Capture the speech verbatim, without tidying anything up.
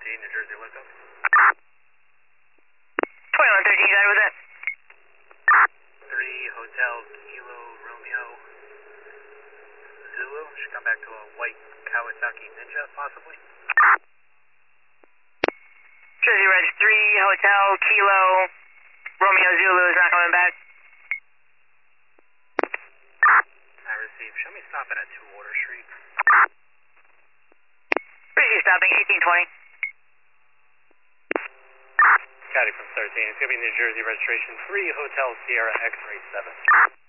thirteen, New Jersey liftoff. twenty-one thirteen, you got it with that? three, Hotel Kilo Romeo Zulu. Should come back to a white Kawasaki Ninja, possibly. Jersey Reg three, Hotel Kilo Romeo Zulu is not coming back. I received. Show me stopping at two Water Street. Receive stopping eighteen twenty. Scotty from thirteen. It's going to be New Jersey registration three, Hotel Sierra X-Ray seven.